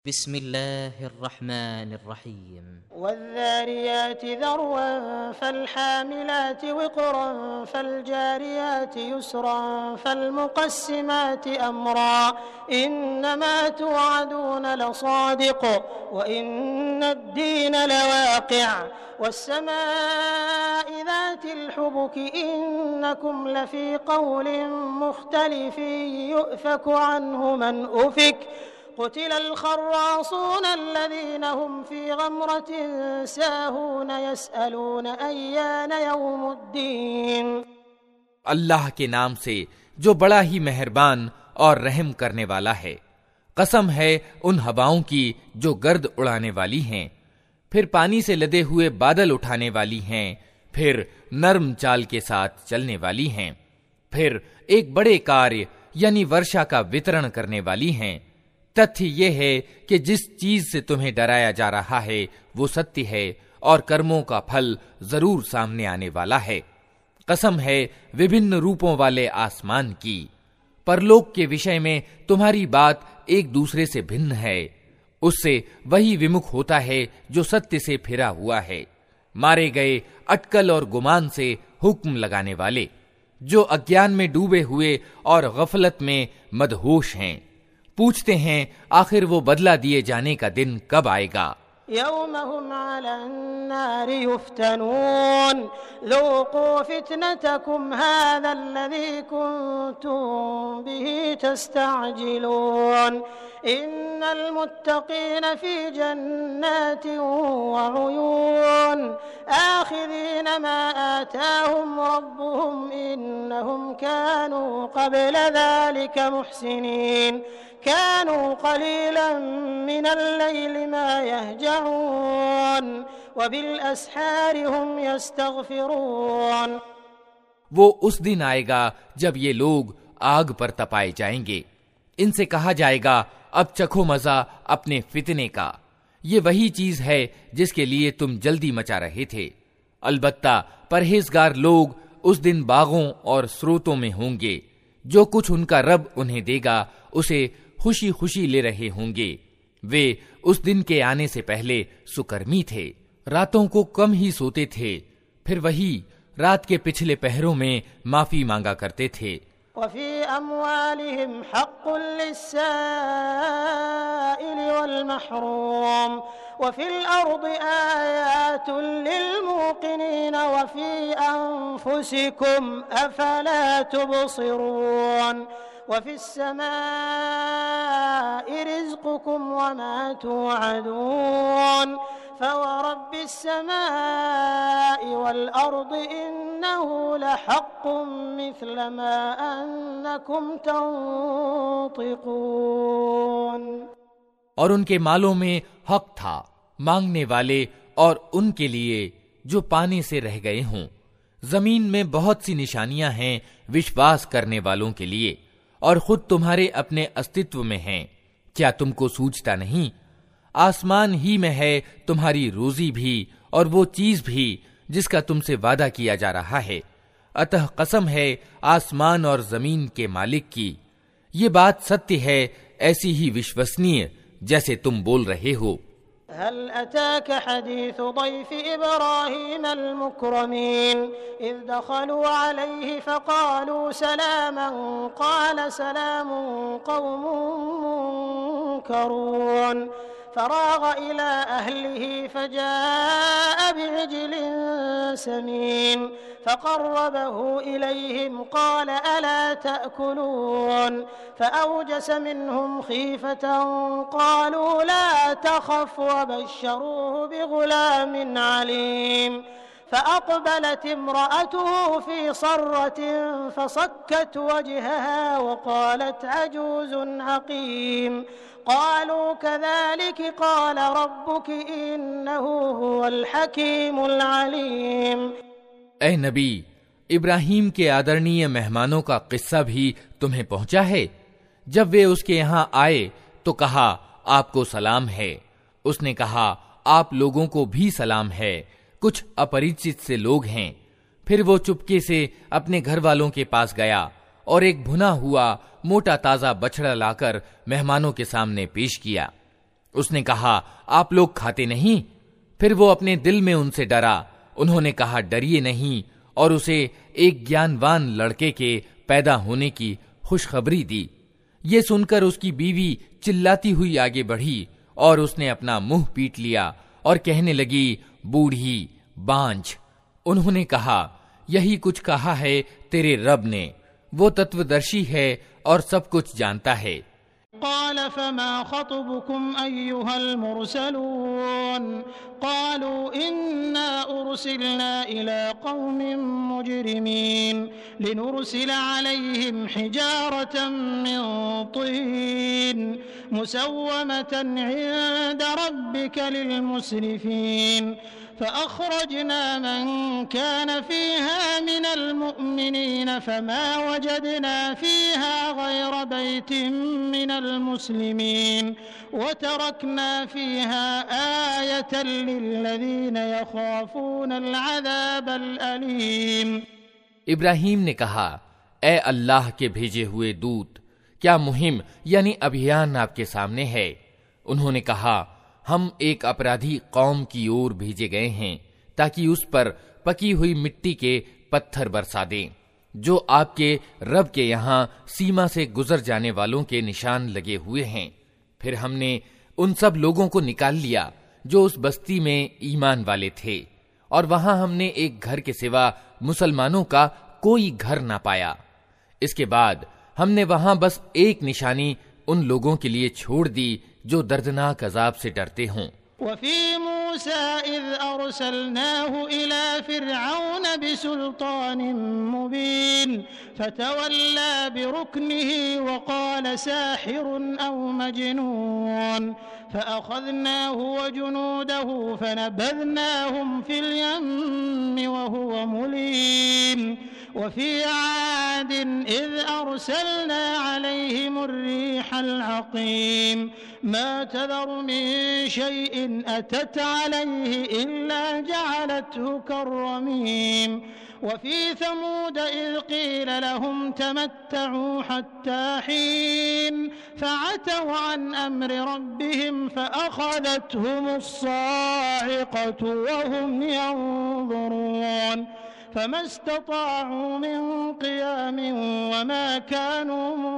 बिस्मिल्लाहिर्रहमानिर्रहीम। वज़्ज़ारियाति ज़र्वन फ़ल्हामिलाति विक़्रन फ़ल्जारियाति युस्रन फ़ल्मुक़स्सिमाति अम्रा इन्नमा तुअदून लसादिक़ व इन्नद्दीन लवाक़िअ वस्समाइ ज़ातिल हुबुक इन्नकुम लफ़ी क़ौलिन मुख़्तलिफ़िन युफ़कु अन्हु मन उफ़िक क़ुतिलल ख़र्रासून अल्लज़ीन हुम फ़ी ग़मरतिन साहून यसअलून अय्यान यौमुद्दीन। अल्लाह के नाम से जो बड़ा ही मेहरबान और रहम करने वाला है। कसम है उन हवाओं की जो गर्द उड़ाने वाली हैं, फिर पानी से लदे हुए बादल उठाने वाली हैं, फिर नर्म चाल के साथ चलने वाली हैं, फिर एक बड़े कार्य यानी वर्षा का वितरण करने वाली हैं। तथ्य ये है कि जिस चीज से तुम्हें डराया जा रहा है वो सत्य है और कर्मों का फल जरूर सामने आने वाला है। कसम है विभिन्न रूपों वाले आसमान की, परलोक के विषय में तुम्हारी बात एक दूसरे से भिन्न है। उससे वही विमुख होता है जो सत्य से फिरा हुआ है। मारे गए अटकल और गुमान से हुक्म लगाने वाले, जो अज्ञान में डूबे हुए और गफलत में मदहोश हैं, पूछते हैं आखिर वो बदला दिए जाने का दिन कब आएगा। यौम हुम अलन्नारि युफ्तनून ज़ूक़ू फ़ितनतकुम हाज़ल्लज़ी कुन्तुम बिही तस्तअजिलून इन्नल मुत्तक़ीन फ़ी जन्नातिन व उयून आख़िज़ीन मा आताहुम रब्बुहुम इन्नहुम कानू क़ब्ल ज़ालिका मुहसिनीन कानू क़लीलन मिनल लैलि मा यहजऊन व बिल अस्हारि हुम यस्तग़फ़िरून। वो उस दिन आएगा जब ये लोग आग पर तपाए जाएंगे। इनसे कहा जाएगा अब चखो मजा अपने फितने का। ये वही चीज है जिसके लिए तुम जल्दी मचा रहे थे। अलबत्ता परहेजगार लोग उस दिन बागों और स्रोतों में होंगे। जो कुछ उनका रब उन्हें देगा उसे खुशी खुशी ले रहे होंगे। वे उस दिन के आने से पहले सुकर्मी थे, रातों को कम ही सोते थे, फिर वही रात के पिछले पहरों में माफी मांगा करते थे। वफ़ी अम्वालिहिम हक़्क़ुल लिस्साइल वल महरूम वफ़िल अर्दि आयातुन लिल मूक़िनीन वफ़ी अन्फुसिकुम अफ़ला तुबसिरून वफ़िस समाइ रिज़्क़ुकुम वमा तुअदून फ़वरब्बिस समाइ वल अर्दि इन्नहु लहक़्क़ुन मिस्ल मा अन्नकुम तंतिक़ून। और उनके मालों में हक था मांगने वाले और उनके लिए जो पाने से रह गए हों। जमीन में बहुत सी निशानियां हैं विश्वास करने वालों के लिए, और खुद तुम्हारे अपने अस्तित्व में हैं। क्या तुमको सूझता नहीं? आसमान ही में है तुम्हारी रोजी भी और वो चीज भी जिसका तुमसे वादा किया जा रहा है। अतः कसम है आसमान और जमीन के मालिक की, ये बात सत्य है, ऐसी ही विश्वसनीय जैसे तुम बोल रहे हो। हल अताक हदीस दैफ इब्राहीम अल-मुक्रमीन इज़ दखलू अलैहि फ़क़ालू सलामन क़ाल सलामुन क़ौमुन मुनकरून फ़राग़ इला अहलिही फ़जाअ बिइज्लिन समीन फ़क़र्रबहू इलैहिम क़ाल अला तअकुलून फ़अवजस मिन्हुम ख़ीफ़तन क़ालू ला तख़फ़ वबश्शरूहु बिग़ुलामिन अलीम फ़अक़बलत इम्रअतुहु फ़ी सर्रतिन फ़सक्कत वजहहा वक़ालत अजूज़ुन अक़ीम क़ालू कज़ालिक क़ाल रब्बुक इन्नहु हुवल हकीमुल अलीम। ऐ नबी, इब्राहीम के आदरणीय मेहमानों का किस्सा भी तुम्हें पहुंचा है। जब वे उसके यहाँ आए तो कहा आपको सलाम है। उसने कहा आप लोगों को भी सलाम है, कुछ अपरिचित से लोग हैं। फिर वो चुपके से अपने घर वालों के पास गया और एक भुना हुआ मोटा ताजा बछड़ा लाकर मेहमानों के सामने पेश किया। उसने कहा, आप लोग खाते नहीं? फिर वो अपने दिल में उनसे डरा। उन्होंने कहा, डरिए नहीं, और उसे एक ज्ञानवान लड़के के पैदा होने की खुशखबरी दी। ये सुनकर उसकी बीवी चिल्लाती हुई आगे बढ़ी और उसने अपना मुंह पीट लिया और कहने लगी, बूढ़ी बांझ। उन्होंने कहा, यही कुछ कहा है तेरे रब ने, वो तत्वदर्शी है और सब कुछ जानता है। क़ाल फ़मा ख़त्बुकुम अय्युहल मुरसलून क़ालू इन्ना उरसिलना इला क़ौमिन मुजरिमीन लिनुरसिला अलैहिम हिजारतन मिन तीन मुसव्वमतन इंद रब्बिका लिलमुस्रिफीन फ़अख़रजना मन कान फ़ीहा मिनल मुअमिनीन फ़मा वजदना फ़ीहा ग़ैर बैतिन मिनल मुस्लिमीन वतरकना फ़ीहा आयतन लिल्लज़ीन यख़ाफ़ूनल अज़ाबल अलीम। इब्राहीम ने कहा, ए अल्लाह के भेजे हुए दूत, क्या मुहिम यानी अभियान आपके सामने है? उन्होंने कहा, हम एक अपराधी कौम की ओर भेजे गए हैं ताकि उस पर पकी हुई मिट्टी के पत्थर बरसा दें जो आपके रब के यहाँ सीमा से गुजर जाने वालों के निशान लगे हुए हैं। फिर हमने उन सब लोगों को निकाल लिया जो उस बस्ती में ईमान वाले थे, और वहां हमने एक घर के सिवा मुसलमानों का कोई घर ना पाया। इसके बाद हमने वहां बस एक निशानी उन लोगों के लिए छोड़ दी जो दर्दनाक अजाब से डरते हों। वफ़ी मूसा इज़ अरसलनाहु इला फ़िरऔन बिसुल्तानिन मुबीन फ़तवल्ला बिरुक्निही वक़ाल साहिरुन औ मजनून फ़अख़ज़नाहु वजुनूदहु फ़नबज़नाहुम फ़िल यम्मि वहुव मुलीम वफ़ी आदिन इज़ अरसलना अलैहिमुर रिहल अक़ीम मा तज़रु मिन शैइन अतत अलैहि इल्ला जअलतहु कर्रमीम वफ़ी समूद इज़ क़ील लहुम तमत्तऊ हत्ता हीन फ़अतव अन अम्रि रब्बिहिम फ़अख़ज़तहुमुस साइक़तु वहुम यंज़ुरून फ़मस्तताअू मिन क़ियामिन वमा कानू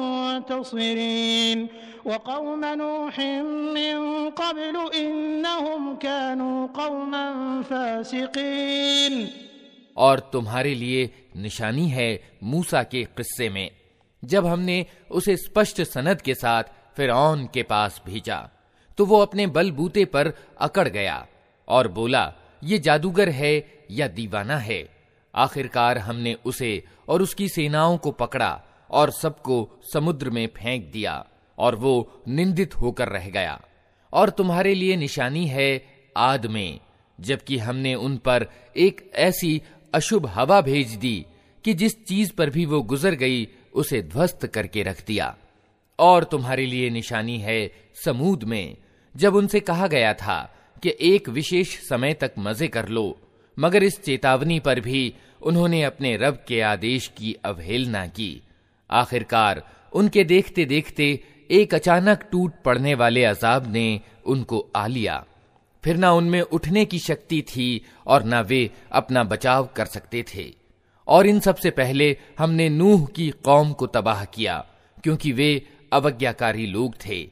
मुंतसिरीन वक़ौम नूहिन मिन क़ब्लु इन्नहुम कानू क़ौमन फ़ासिक़ीन। और तुम्हारे लिए निशानी है मूसा के किस्से में, जब हमने उसे स्पष्ट सनद के साथ फ़िरऔन के पास भेजा तो वो अपने बलबूते पर अकड़ गया और बोला, ये जादूगर है या दीवाना है। आखिरकार हमने उसे और उसकी सेनाओं को पकड़ा और सबको समुद्र में फेंक दिया और वो निंदित होकर रह गया। और तुम्हारे लिए निशानी है आद में, जबकि हमने उन पर एक ऐसी अशुभ हवा भेज दी कि जिस चीज पर भी वो गुजर गई उसे ध्वस्त करके रख दिया। और तुम्हारे लिए निशानी है समूद में, जब उनसे कहा गया था कि एक विशेष समय तक मजे कर लो, मगर इस चेतावनी पर भी उन्होंने अपने रब के आदेश की अवहेलना की। आखिरकार उनके देखते देखते एक अचानक टूट पड़ने वाले अजाब ने उनको आ लिया। फिर ना उनमें उठने की शक्ति थी और ना वे अपना बचाव कर सकते थे। और इन सबसे पहले हमने नूह की कौम को तबाह किया, क्योंकि वे अवज्ञाकारी लोग थे।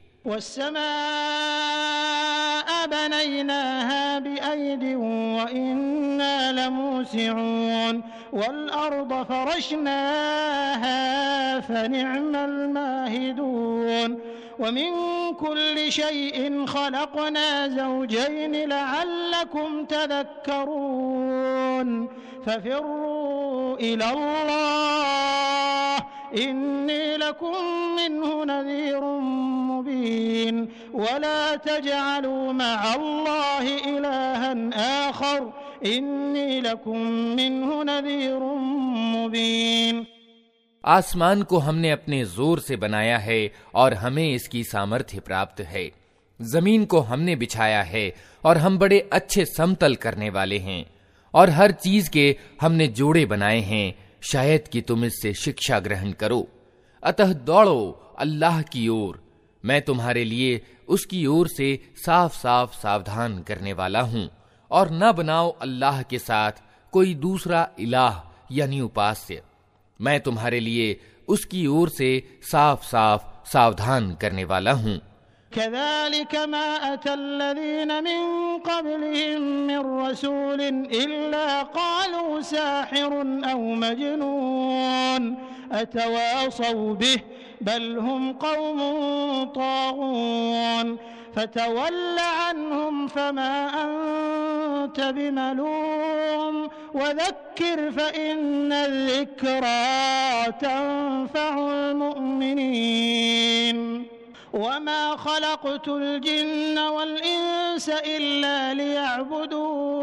बनैनाहा बिअयदिन व इन्ना लमूसिऊन वल-अर्द फरशनाहा फनिअमल माहिदून व मिन कुल्लि शैइन खलक़ना ज़ौजैन लअल्लकुम तज़क्करून फफिर्रू इलल्लाह इन्नी लकुम मिन्हु नज़ीरुम मुबीन वला तजअलू मअल्लाहि इलाहन आखर इन्नी लकुम मिन्हु नज़ीरुम मुबीन। आसमान को हमने अपने जोर से बनाया है और हमें इसकी सामर्थ्य प्राप्त है। जमीन को हमने बिछाया है और हम बड़े अच्छे समतल करने वाले हैं। और हर चीज के हमने जोड़े बनाए हैं, शायद कि तुम इससे शिक्षा ग्रहण करो। अतः दौड़ो अल्लाह की ओर, मैं तुम्हारे लिए उसकी ओर से साफ साफ सावधान करने वाला हूं, और न बनाओ अल्लाह के साथ कोई दूसरा इलाह यानी उपास्य। मैं तुम्हारे लिए उसकी ओर से साफ साफ सावधान करने वाला हूं। कज़ालिक मा अतल्लज़ीन मिन क़ब्लिहिम मिन रसूलिन इल्ला क़ालू साहिरुन औ मजनून अतवासौ बिहि बल हुम क़ौमुन ताग़ून फ़तवल्ल अन्हुम फ़मा अंत बिमलूम वज़क्किर फ़इन्न ज़िक्रा तंफ़उल मुअ्मिनीन वमा खलक़तुल जिन्न वल इंस इल्ला लियअबुदून।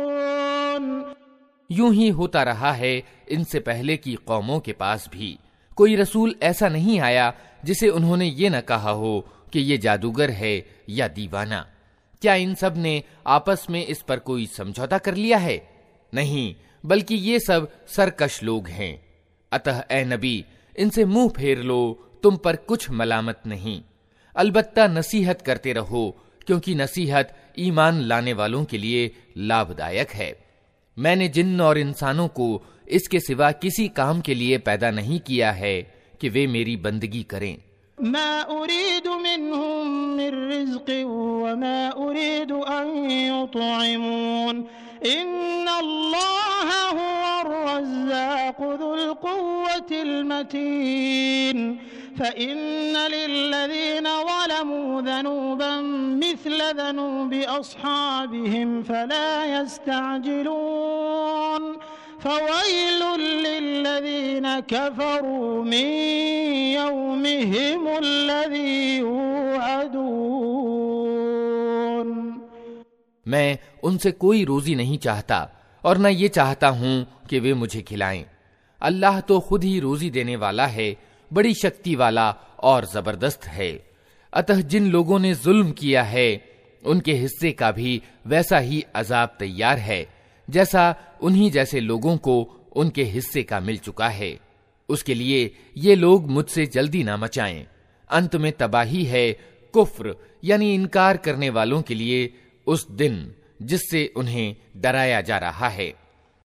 यूं ही होता रहा है इनसे पहले की कौमों के पास भी। कोई रसूल ऐसा नहीं आया जिसे उन्होंने ये न कहा हो कि ये जादूगर है या दीवाना। क्या इन सब ने आपस में इस पर कोई समझौता कर लिया है? नहीं, बल्कि ये सब सरकश लोग हैं। अतः ए नबी, इनसे मुंह फेर लो, तुम पर कुछ मलामत नहीं। अलबत्ता नसीहत करते रहो, क्योंकि नसीहत ईमान लाने वालों के लिए लाभदायक है। मैंने जिन्न और इंसानों को इसके सिवा किसी काम के लिए पैदा नहीं किया है कि वे मेरी बंदगी करें। मा उरीदु मिन्हुम मिर रिज़्क़िन व मा उरीदु अन युतइमून इन्नल्लाह हुवर रज़्ज़ाक़ु ज़ुल क़ुव्वतिल मतीन फ़इन्न लिल्लज़ीन ज़लमू ज़नूबन मिस्ल ज़नूबि अस्हाबिहिम फ़ला यस्तअजिलून फ़वैलुल लिल्लज़ीन कफ़रू मिन यौमिहिमुल्लज़ी यूअदून। मैं उनसे कोई रोजी नहीं चाहता और न ये चाहता हूं कि वे मुझे खिलाएं। अल्लाह तो खुद ही रोजी देने वाला है, बड़ी शक्ति वाला और जबरदस्त है। अतः जिन लोगों ने जुल्म किया है उनके हिस्से का भी वैसा ही अजाब तैयार है जैसा उन्हीं जैसे लोगों को उनके हिस्से का मिल चुका है। उसके लिए ये लोग मुझसे जल्दी ना मचाएं। अंत में तबाही है कुफ्र यानी इनकार करने वालों के लिए उस दिन जिससे उन्हें डराया जा रहा है।